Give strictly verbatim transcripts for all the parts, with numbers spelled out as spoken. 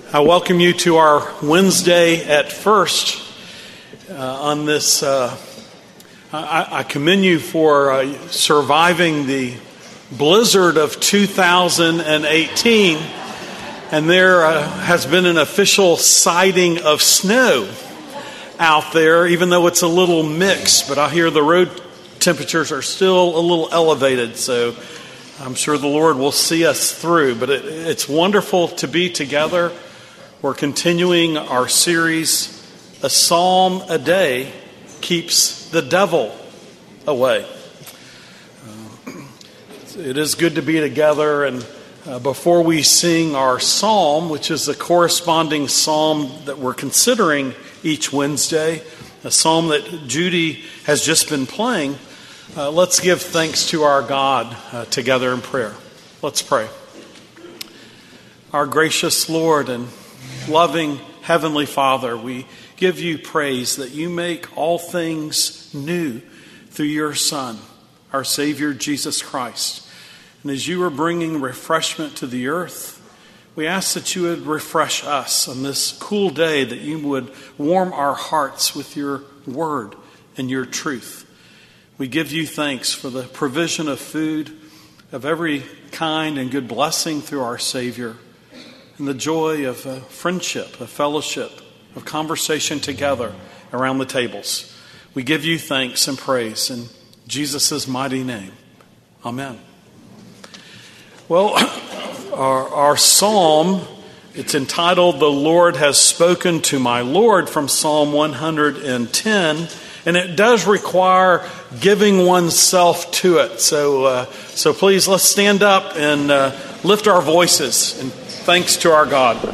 I welcome you to our Wednesday at First uh, on this. Uh, I, I commend you for uh, surviving the blizzard of two thousand eighteen, and there uh, has been an official sighting of snow out there, even though it's a little mixed, but I hear the road temperatures are still a little elevated, so I'm sure the Lord will see us through. But it, it's wonderful to be together. We're continuing our series, A Psalm a Day Keeps the Devil Away. Uh, it is good to be together, and uh, before we sing our psalm, which is the corresponding psalm that we're considering each Wednesday, a psalm that Judy has just been playing, uh, let's give thanks to our God uh, together in prayer. Let's pray. Our gracious Lord and loving Heavenly Father, we give you praise that you make all things new through your Son, our Savior Jesus Christ. And as you are bringing refreshment to the earth, we ask that you would refresh us on this cool day, that you would warm our hearts with your word and your truth. We give you thanks for the provision of food, of every kind and good blessing through our Savior, and the joy of uh, friendship, of fellowship, of conversation together around the tables. We give you thanks and praise in Jesus' mighty name. Amen. Well, our, our psalm, it's entitled, The Lord Has Spoken to My Lord, from Psalm one hundred ten. And it does require giving oneself to it. So, uh, so please, let's stand up and uh, lift our voices and thanks to our God.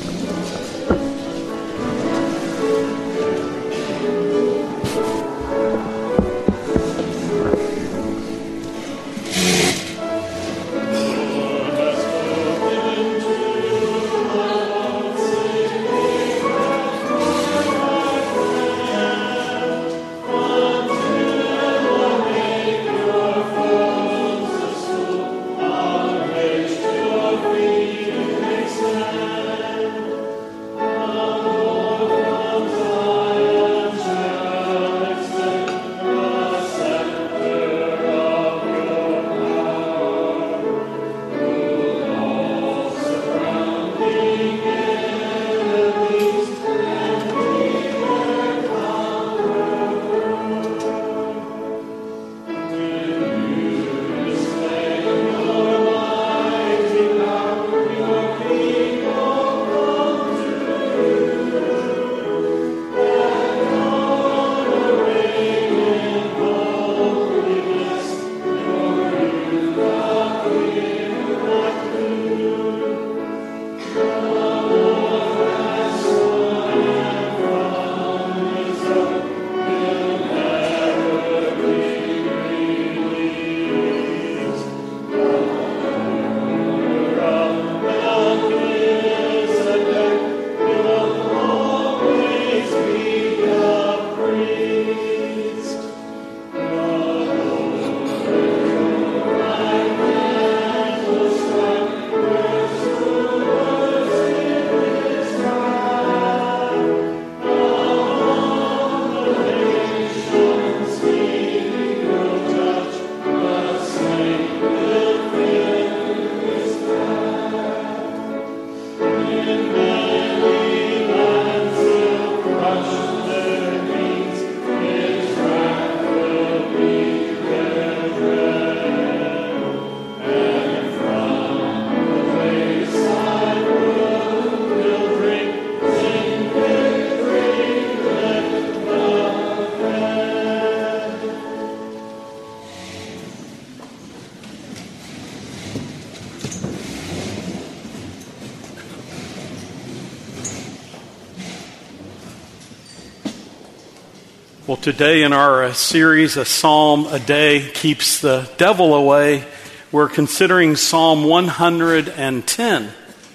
Well, today in our series, A Psalm a Day Keeps the Devil Away, we're considering Psalm one hundred ten.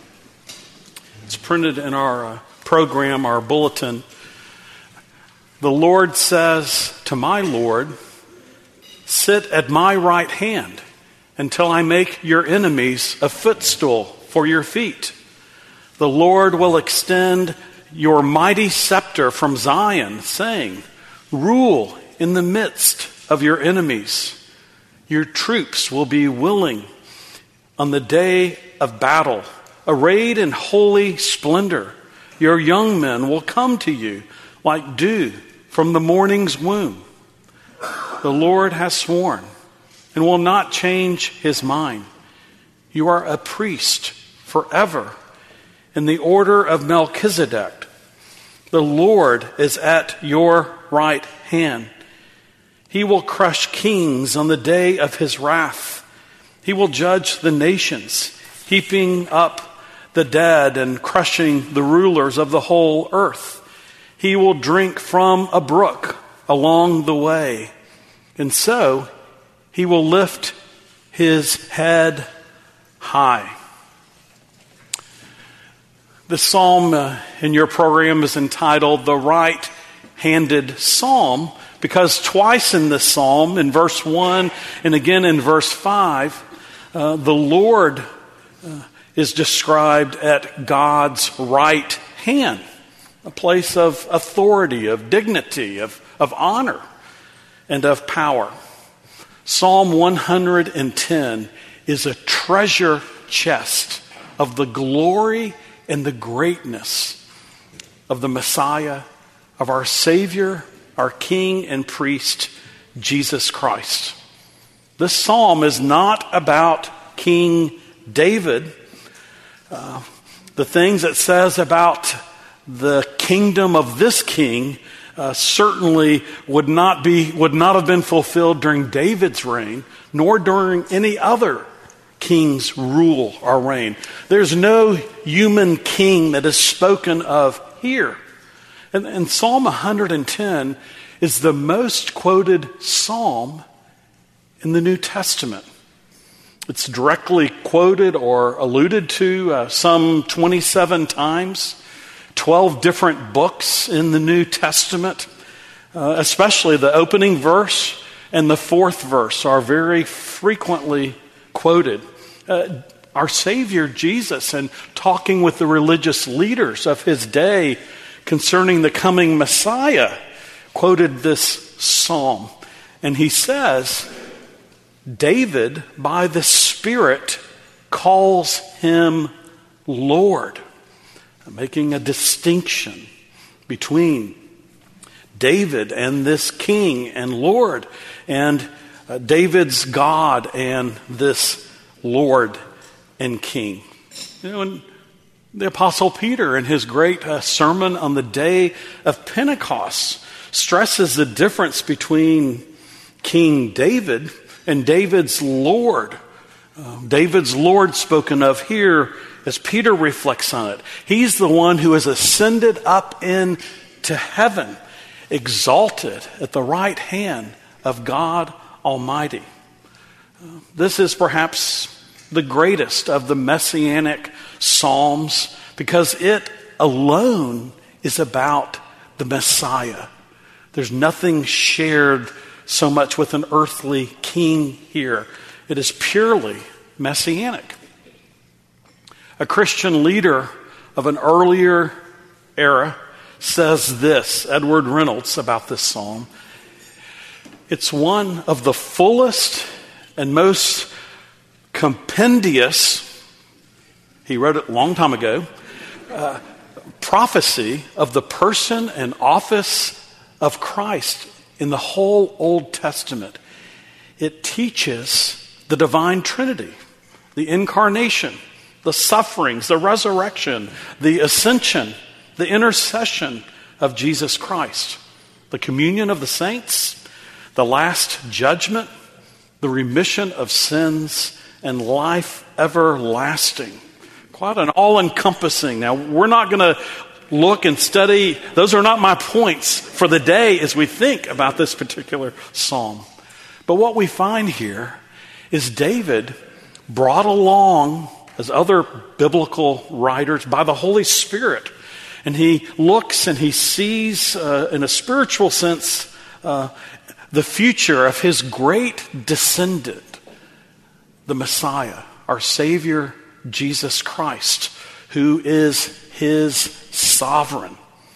It's printed in our program, our bulletin. The Lord says to my Lord, "Sit at my right hand until I make your enemies a footstool for your feet." The Lord will extend your mighty scepter from Zion, saying, rule in the midst of your enemies. Your troops will be willing on the day of battle, arrayed in holy splendor. Your young men will come to you like dew from the morning's womb. The Lord has sworn and will not change his mind. You are a priest forever in the order of Melchizedek. The Lord is at your right hand. He will crush kings on the day of his wrath. He will judge the nations, heaping up the dead and crushing the rulers of the whole earth. He will drink from a brook along the way, and so he will lift his head high. The psalm uh, in your program is entitled The Right-Handed Psalm, because twice in this psalm, in verse one and again in verse five, uh, the Lord uh, is described at God's right hand, a place of authority, of dignity, of, of honor, and of power. Psalm one hundred ten is a treasure chest of the glory and the greatness of the Messiah, of our Savior, our King and Priest, Jesus Christ. This psalm is not about King David. Uh, the things it says about the kingdom of this king uh, certainly would not be would not have been fulfilled during David's reign, nor during any other king's rule or reign. There's no human king that is spoken of here. And, and Psalm one hundred ten is the most quoted psalm in the New Testament. It's directly quoted or alluded to uh, some twenty-seven times, twelve different books in the New Testament, uh, especially the opening verse and the fourth verse are very frequently quoted. Uh, our Savior Jesus, and talking with the religious leaders of his day concerning the coming Messiah, quoted this psalm. And he says, David, by the Spirit, calls him Lord, making a distinction between David and this king and Lord, and uh, David's God and this Lord and King. You know, and the Apostle Peter, in his great uh, sermon on the day of Pentecost, stresses the difference between King David and David's Lord. Uh, David's Lord spoken of here as Peter reflects on it. He's the one who has ascended up into heaven, exalted at the right hand of God Almighty. Uh, this is perhaps the greatest of the messianic psalms because it alone is about the Messiah. There's nothing shared so much with an earthly king here. It is purely messianic. A Christian leader of an earlier era says this, Edward Reynolds, about this psalm. It's one of the fullest and most compendious, he wrote it a long time ago, uh, prophecy of the person and office of Christ in the whole Old Testament. It teaches the divine Trinity, the incarnation, the sufferings, the resurrection, the ascension, the intercession of Jesus Christ, the communion of the saints, the last judgment, the remission of sins, and life everlasting. Quite an all-encompassing. Now, we're not going to look and study. Those are not my points for the day as we think about this particular psalm. But what we find here is David brought along, as other biblical writers, by the Holy Spirit. And he looks and he sees, uh, in a spiritual sense, uh, the future of his great descendant, the Messiah, our Savior, Jesus Christ, who is his sovereign.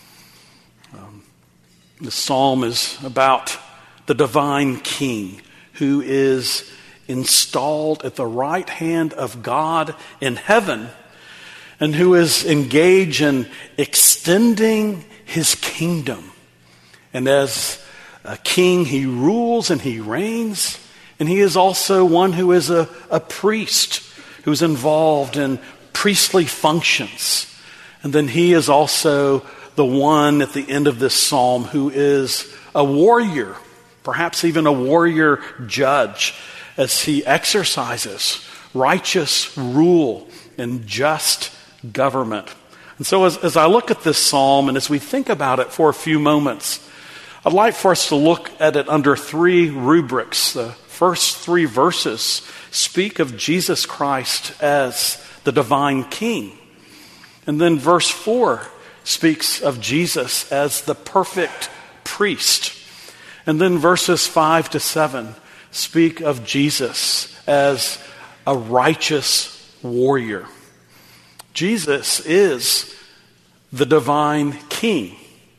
Um, the psalm is about the divine king who is installed at the right hand of God in heaven and who is engaged in extending his kingdom. And as a king, he rules and he reigns, and he is also one who is a, a priest who's involved in priestly functions. And then he is also the one at the end of this psalm who is a warrior, perhaps even a warrior judge, as he exercises righteous rule and just government. And so as, as I look at this psalm and as we think about it for a few moments, I'd like for us to look at it under three rubrics. The first three verses speak of Jesus Christ as the divine king. And then verse four speaks of Jesus as the perfect priest. And then verses five to seven speak of Jesus as a righteous warrior. Jesus is the divine king.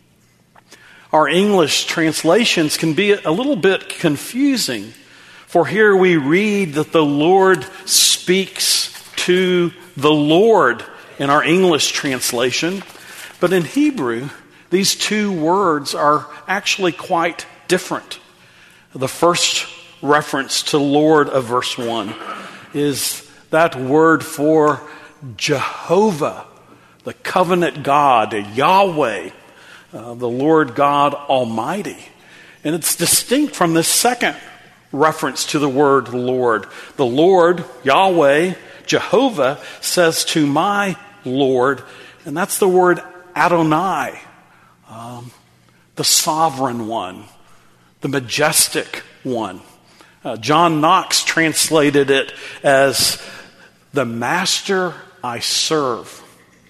Our English translations can be a little bit confusing, for here we read that the Lord speaks to the Lord in our English translation, but in Hebrew, these two words are actually quite different. The first reference to Lord of verse one is that word for Jehovah, the covenant God, Yahweh, uh, the Lord God Almighty. And it's distinct from the second reference to the word Lord. The Lord, Yahweh, Jehovah, says to my Lord, and that's the word Adonai, um, the sovereign one, the majestic one. Uh, John Knox translated it as the master I serve.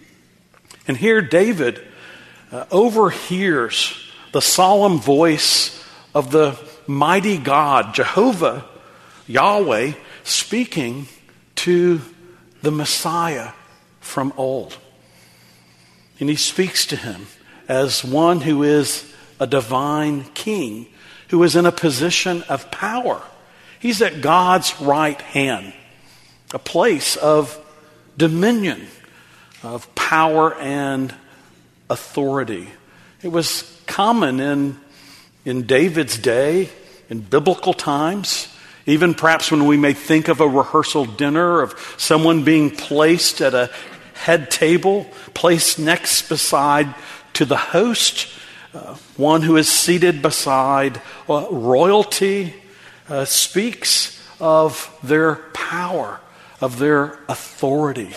And here David uh, overhears the solemn voice of the mighty God, Jehovah, Yahweh, speaking to the Messiah from old. And he speaks to him as one who is a divine king, who is in a position of power. He's at God's right hand, a place of dominion, of power and authority. It was common in, in David's day, in biblical times, even perhaps when we may think of a rehearsal dinner of someone being placed at a head table, placed next beside to the host, uh, one who is seated beside uh, royalty, uh, speaks of their power, of their authority,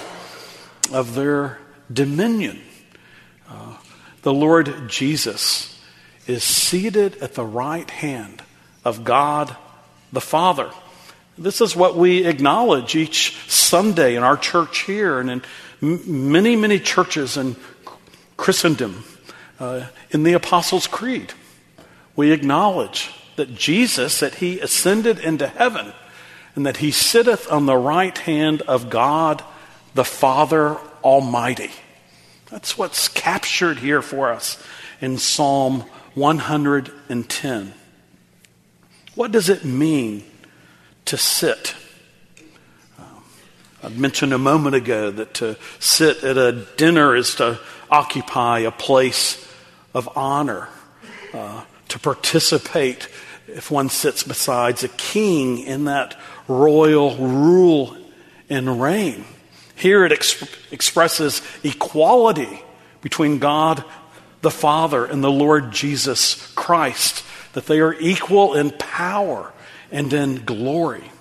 of their dominion. Uh, the Lord Jesus is seated at the right hand of God the Father. This is what we acknowledge each Sunday in our church here and in m- many, many churches in Christendom. Uh, in the Apostles' Creed, we acknowledge that Jesus, that he ascended into heaven and that he sitteth on the right hand of God the Father Almighty. That's what's captured here for us in Psalm one hundred ten. What does it mean to sit? Um, I mentioned a moment ago that to sit at a dinner is to occupy a place of honor, uh, to participate if one sits beside a king in that royal rule and reign. Here it exp- expresses equality between God the Father and the Lord Jesus Christ, that they are equal in power and in glory.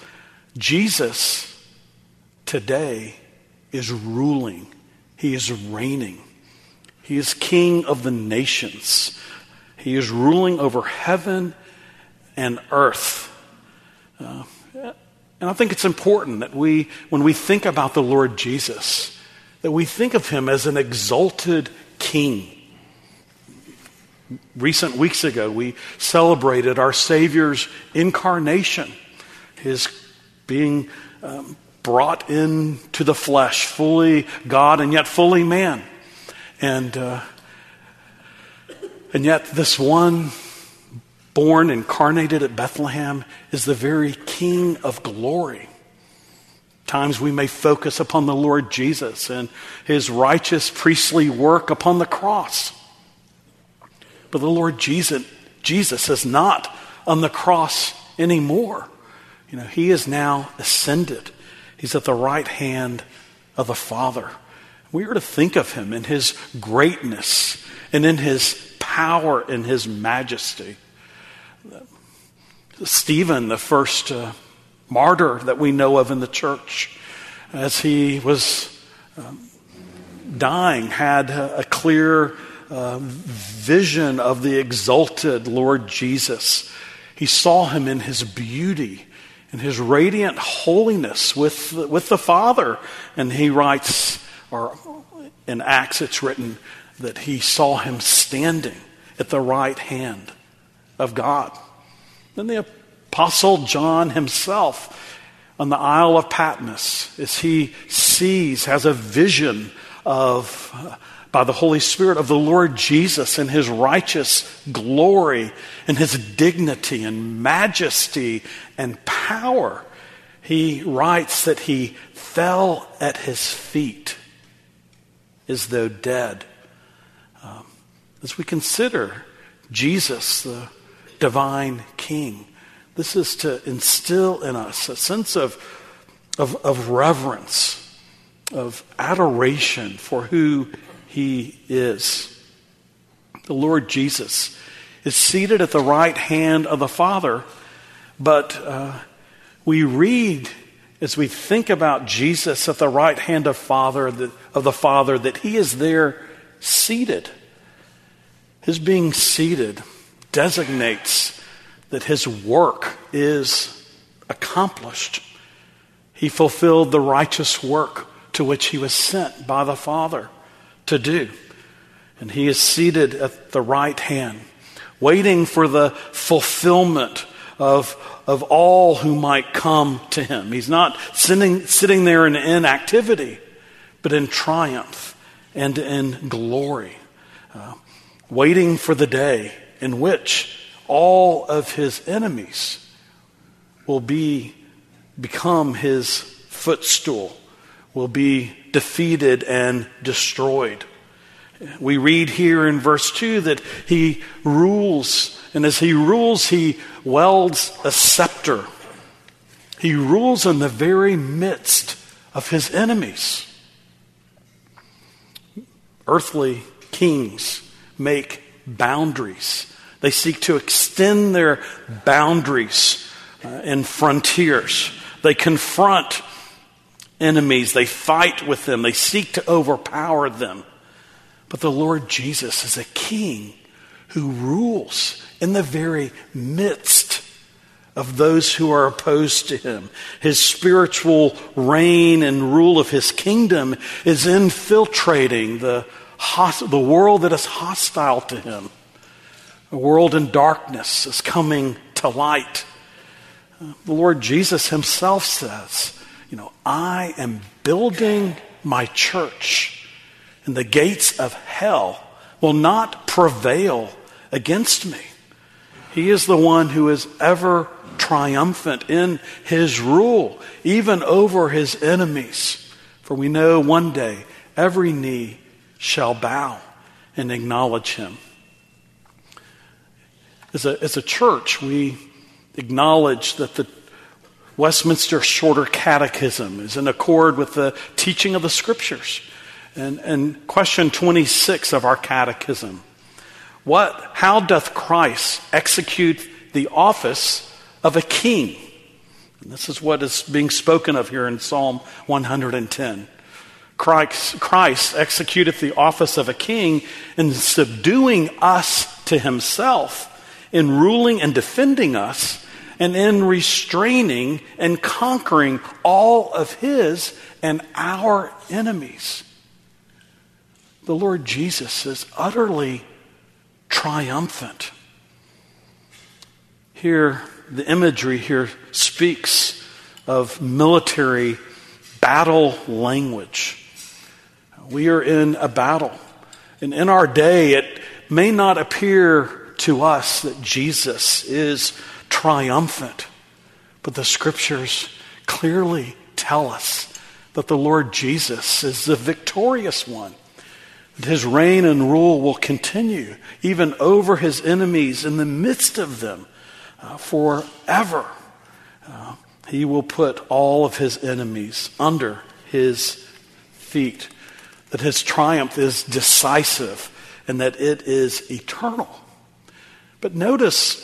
Jesus today is ruling. He is reigning. He is King of the nations. He is ruling over heaven and earth. Uh, and I think it's important that we, when we think about the Lord Jesus, that we think of him as an exalted king. Recent weeks ago, we celebrated our Savior's incarnation, his being um, brought into the flesh, fully God and yet fully man. And uh, and yet this one born, incarnated at Bethlehem, is the very King of glory. Times we may focus upon the Lord Jesus and his righteous priestly work upon the cross. But the Lord Jesus, Jesus is not on the cross anymore. You know, he is now ascended. He's at the right hand of the Father. We are to think of him in his greatness and in his power and his majesty. Stephen, the first uh, martyr that we know of in the church, as he was um, dying, had a, a clear uh, vision of the exalted Lord Jesus. He saw him in his beauty, in his radiant holiness with, with the Father. And he writes, or in Acts it's written, that he saw him standing at the right hand of God. Then the Apostle John himself on the Isle of Patmos, as he sees, has a vision of, uh, by the Holy Spirit, of the Lord Jesus and his righteous glory and his dignity and majesty and power. He writes that he fell at his feet as though dead. Um, as we consider Jesus, the divine King, this is to instill in us a sense of, of, of reverence, of adoration for who he is. The Lord Jesus is seated at the right hand of the Father, but uh, we read, as we think about Jesus at the right hand of Father, the, of the Father, that he is there seated. His being seated designates that his work is accomplished. He fulfilled the righteous work to which he was sent by the Father to do. And he is seated at the right hand, waiting for the fulfillment of, of all who might come to him. He's not sitting, sitting there in inactivity, but in triumph and in glory, uh, waiting for the day in which all of his enemies will be become his footstool, will be defeated and destroyed. We read here in verse two that he rules, and as he rules, he wields a scepter. He rules in the very midst of his enemies. Earthly kings make boundaries. They seek to extend their boundaries uh, and frontiers. They confront enemies. They fight with them. They seek to overpower them. But the Lord Jesus is a king who rules in the very midst of those who are opposed to him. His spiritual reign and rule of his kingdom is infiltrating the, host- the world that is hostile to him. A world in darkness is coming to light. Uh, the Lord Jesus himself says, you know, I am building my church, and the gates of hell will not prevail against me. He is the one who is ever triumphant in his rule, even over his enemies. For we know one day every knee shall bow and acknowledge him. As a, as a church, we acknowledge that the Westminster Shorter Catechism is in accord with the teaching of the Scriptures. And, and question twenty-six of our catechism, what, how doth Christ execute the office of a king? And this is what is being spoken of here in Psalm one hundred ten. Christ, Christ executeth the office of a king in subduing us to himself, in ruling and defending us, and in restraining and conquering all of his and our enemies. The Lord Jesus is utterly triumphant. Here, the imagery here speaks of military battle language. We are in a battle. And in our day, it may not appear to us that Jesus is triumphant, but the scriptures clearly tell us that the Lord Jesus is the victorious one. That his reign and rule will continue even over his enemies in the midst of them uh, forever. Uh, he will put all of his enemies under his feet. That his triumph is decisive and that it is eternal. But notice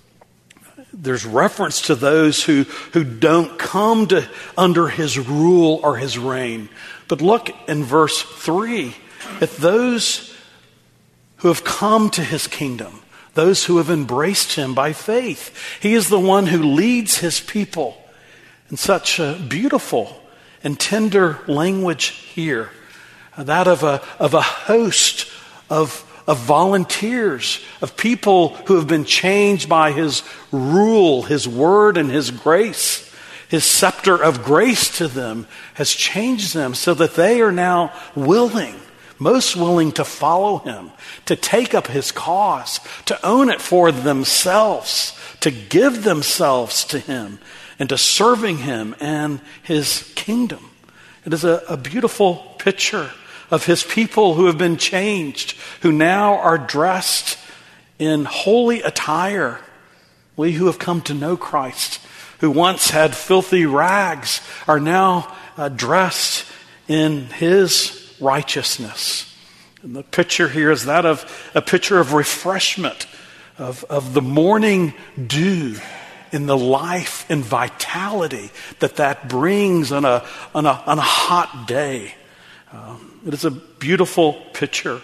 there's reference to those who, who don't come to under his rule or his reign. But look in verse three at those who have come to his kingdom, those who have embraced him by faith. He is the one who leads his people in such a beautiful and tender language here. That of a, of a host of, of volunteers, of people who have been changed by his rule, his word, and his grace. His scepter of grace to them has changed them so that they are now willing, most willing to follow him, to take up his cause, to own it for themselves, to give themselves to him, and to serving him and his kingdom. It is a, a beautiful picture of his people who have been changed, who now are dressed in holy attire. We who have come to know Christ, who once had filthy rags, are now uh, dressed in his righteousness. And the picture here is that of a picture of refreshment, of, of the morning dew in the life and vitality that that brings on a, on a, on a hot day. Um, it is a beautiful picture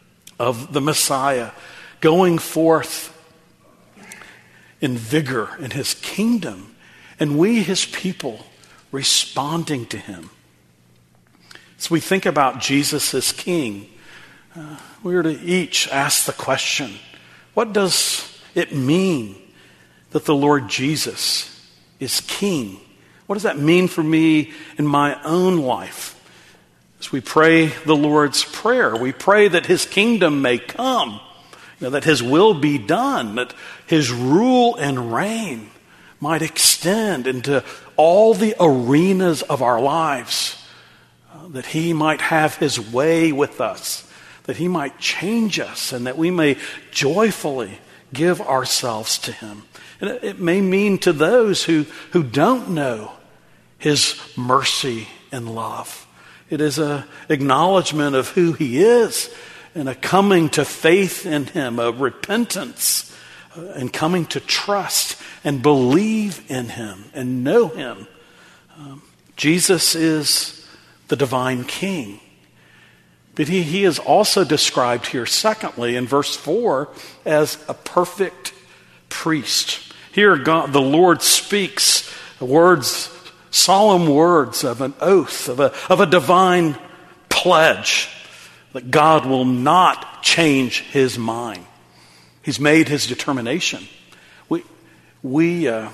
of the Messiah going forth in vigor in his kingdom, and we, his people, responding to him. As we think about Jesus as King, uh, we are to each ask the question, what does it mean that the Lord Jesus is King? What does that mean for me in my own life? As we pray the Lord's Prayer, we pray that his kingdom may come, you know, that his will be done, that his rule and reign might extend into all the arenas of our lives, uh, that he might have his way with us, that he might change us, and that we may joyfully give ourselves to him. And it, it may mean to those who, who don't know his mercy and love. It is an acknowledgement of who he is and a coming to faith in him, a repentance, uh, and coming to trust and believe in him and know him. Um, Jesus is the divine King. But he, he is also described here, secondly, in verse four, as a perfect priest. Here God, the Lord speaks words, solemn words of an oath, of a, of a divine pledge that God will not change his mind. He's made his determination. We, we, uh,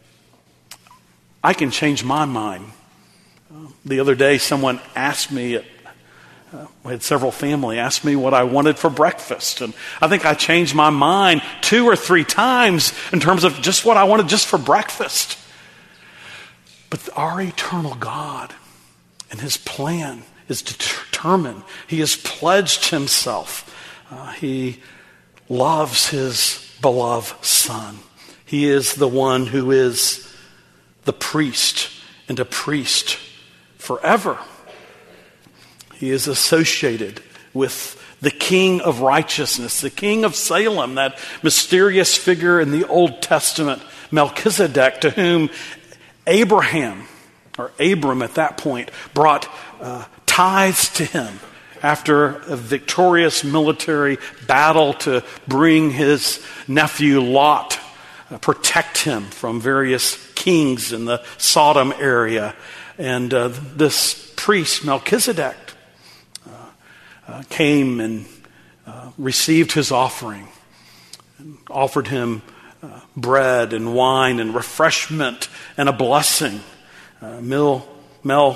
I can change my mind. Uh, the other day, someone asked me, at, uh, we had several family ask me what I wanted for breakfast. And I think I changed my mind two or three times in terms of just what I wanted just for breakfast. But our eternal God and his plan is determined. He has pledged himself. Uh, he loves his beloved Son. He is the one who is the priest and a priest forever. He is associated with the King of righteousness, the King of Salem, that mysterious figure in the Old Testament, Melchizedek, to whom Abraham, or Abram at that point, brought uh, tithes to him after a victorious military battle to bring his nephew Lot, uh, protect him from various kings in the Sodom area. And uh, this priest, Melchizedek, uh, uh, came and uh, received his offering and offered him Uh, bread and wine and refreshment and a blessing. Uh, Mel, Mel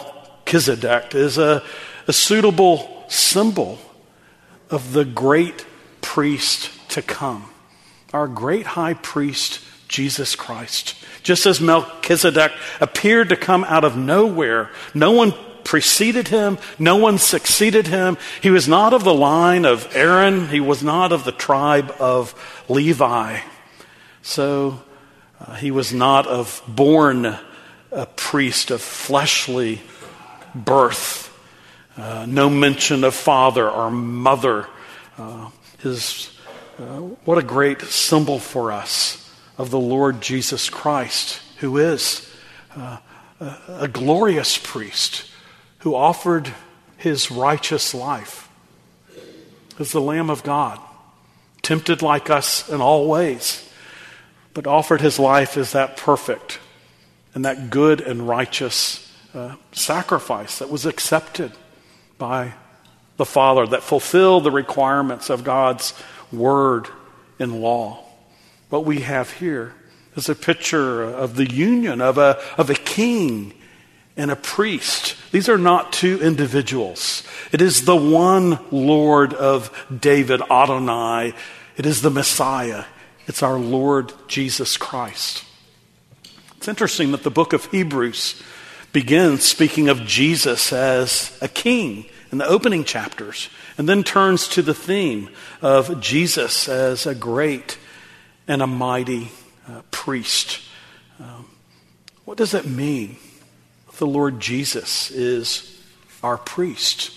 Melchizedek is a, a suitable symbol of the great priest to come, our great high priest, Jesus Christ. Just as Melchizedek appeared to come out of nowhere, no one preceded him, no one succeeded him. He was not of the line of Aaron, he was not of the tribe of Levi. So uh, he was not of born a priest of fleshly birth. Uh, no mention of father or mother. Uh, his uh, what a great symbol for us of the Lord Jesus Christ, who is uh, a, a glorious priest who offered his righteous life as the Lamb of God, tempted like us in all ways, but offered his life as that perfect and that good and righteous uh, sacrifice that was accepted by the Father, that fulfilled the requirements of God's word and law. What we have here is a picture of the union of a, of a king and a priest. These are not two individuals. It is the one Lord of David, Adonai. It is the Messiah. It's our Lord Jesus Christ. It's interesting that the book of Hebrews begins speaking of Jesus as a king in the opening chapters, and then turns to the theme of Jesus as a great and a mighty uh, priest. Um, what does that mean? The Lord Jesus is our priest.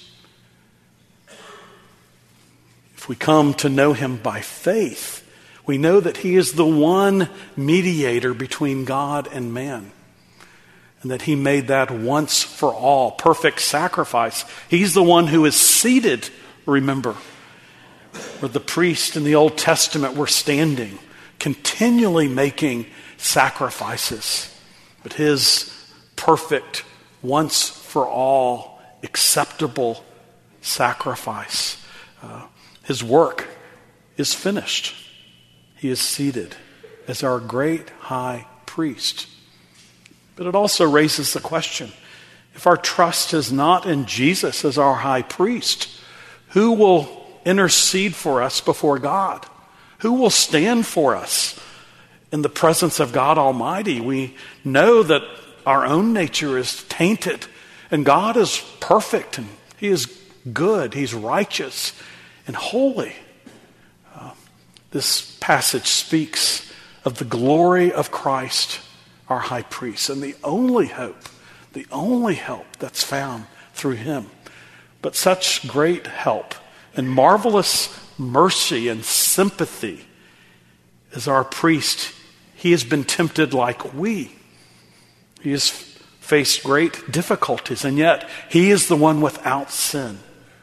If we come to know him by faith, we know that he is the one mediator between God and man, and that he made that once for all, perfect sacrifice. He's the one who is seated, remember, where the priest in the Old Testament were standing, continually making sacrifices. But his perfect, once for all, acceptable sacrifice, uh, his work is finished. He is seated as our great high priest. But it also raises the question, if our trust is not in Jesus as our high priest, who will intercede for us before God? Who will stand for us in the presence of God Almighty? We know that our own nature is tainted, and God is perfect, and he is good, he's righteous and holy. Uh, this passage speaks of the glory of Christ, our high priest, and the only hope, the only help that's found through him. But such great help and marvelous mercy and sympathy as our priest, he has been tempted like we. He has faced great difficulties, and yet he is the one without sin.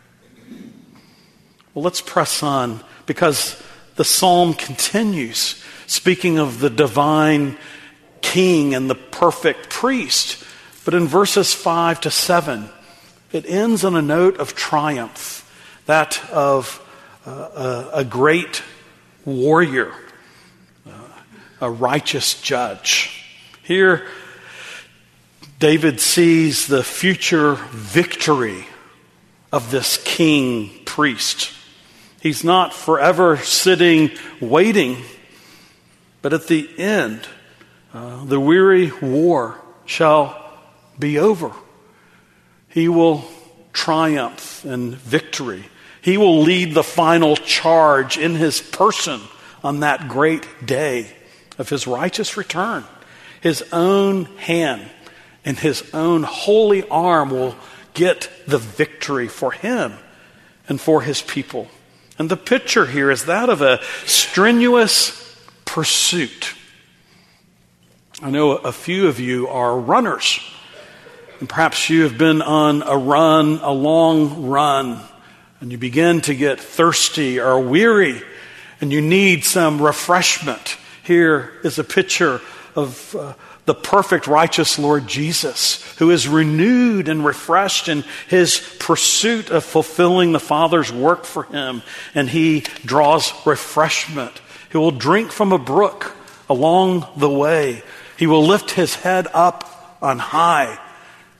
Well, let's press on, because the psalm continues speaking of the divine king and the perfect priest. But in verses five to seven, it ends on a note of triumph, that of uh, a, a great warrior, uh, a righteous judge. Here, David sees the future victory of this king priest. He's not forever sitting waiting, but at the end, uh, the weary war shall be over. He will triumph in victory. He will lead the final charge in his person on that great day of his righteous return. His own hand and his own holy arm will get the victory for him and for his people. And the picture here is that of a strenuous pursuit. I know a few of you are runners. And perhaps you have been on a run, a long run, and you begin to get thirsty or weary, and you need some refreshment. Here is a picture of uh, the perfect righteous Lord Jesus, who is renewed and refreshed in his pursuit of fulfilling the Father's work for him, and he draws refreshment. He will drink from a brook along the way. He will lift his head up on high,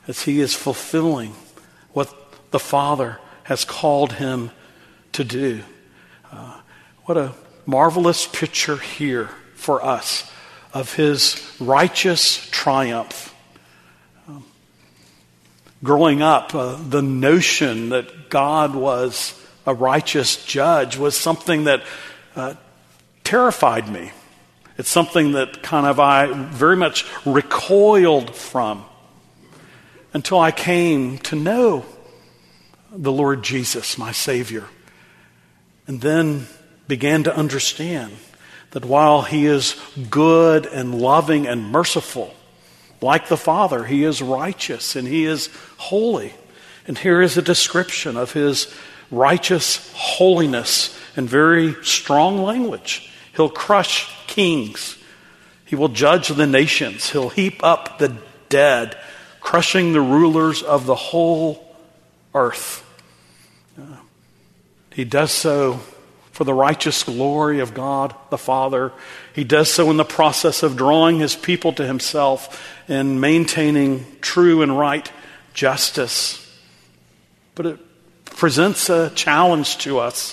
as he is fulfilling what the Father has called him to do. Uh, what a marvelous picture here for us of his righteous triumph. Um, growing up, uh, the notion that God was a righteous judge was something that uh, terrified me. It's something that kind of I very much recoiled from until I came to know the Lord Jesus, my Savior, and then began to understand that while he is good and loving and merciful, like the Father, he is righteous and he is holy. And here is a description of his righteous holiness in very strong language. He'll crush kings. He will judge the nations. He'll heap up the dead, crushing the rulers of the whole earth. Uh, he does so for the righteous glory of God the Father. He does so in the process of drawing his people to himself and maintaining true and right justice. But it presents a challenge to us.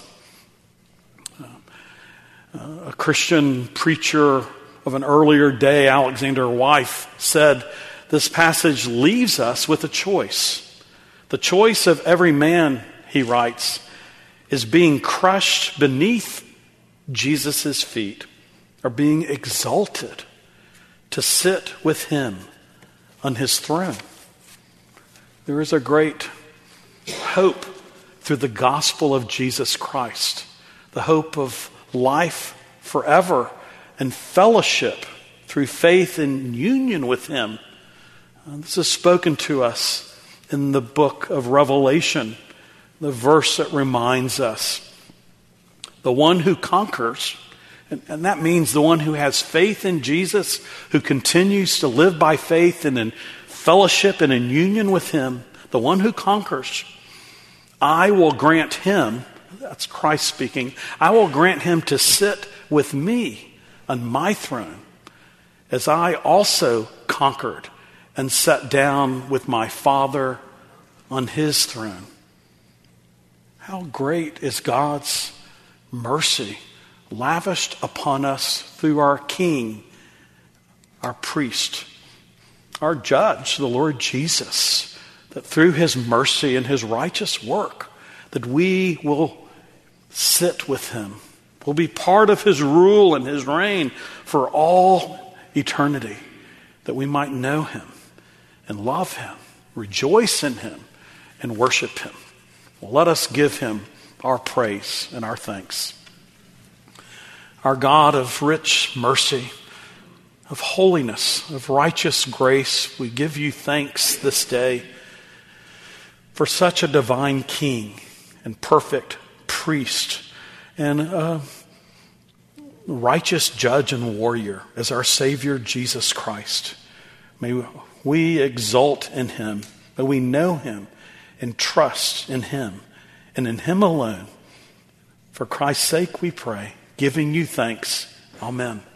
Uh, a Christian preacher of an earlier day, Alexander Wythe, said, this passage leaves us with a choice. The choice of every man, he writes, is being crushed beneath Jesus' feet or being exalted to sit with him on his throne. There is a great hope through the gospel of Jesus Christ, the hope of life forever and fellowship through faith and union with him. Uh, this is spoken to us in the book of Revelation, the verse that reminds us, the one who conquers, and, and that means the one who has faith in Jesus, who continues to live by faith and in fellowship and in union with him, the one who conquers, I will grant him, that's Christ speaking, I will grant him to sit with me on my throne, as I also conquered and sat down with my Father on his throne. How great is God's mercy lavished upon us through our King, our priest, our judge, the Lord Jesus, that through his mercy and his righteous work, that we will sit with him. We'll be part of his rule and his reign for all eternity, that we might know him and love him, rejoice in him, and worship him. Well, let us give him our praise and our thanks. Our God of rich mercy, of holiness, of righteous grace, we give you thanks this day for such a divine King and perfect priest and a righteous judge and warrior as our Savior Jesus Christ. May we exult in him, may we know him and trust in him and in him alone. For Christ's sake we pray, giving you thanks. Amen.